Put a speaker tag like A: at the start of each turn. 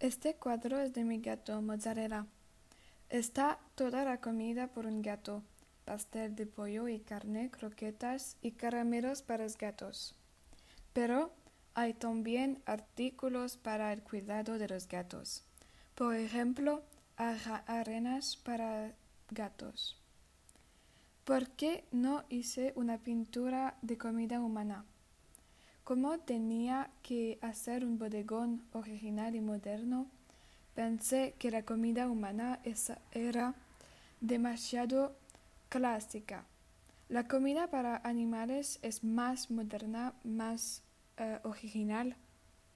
A: Este cuadro es de mi gato, Mozzarella. Está toda la comida por un gato: pastel de pollo y carne, croquetas y caramelos para los gatos. Pero hay también artículos para el cuidado de los gatos. Por ejemplo, arenas para gatos. ¿Por qué no hice una pintura de comida humana? Como tenía que hacer un bodegón original y moderno, pensé que la comida humana era demasiado clásica. La comida para animales es más moderna, más original,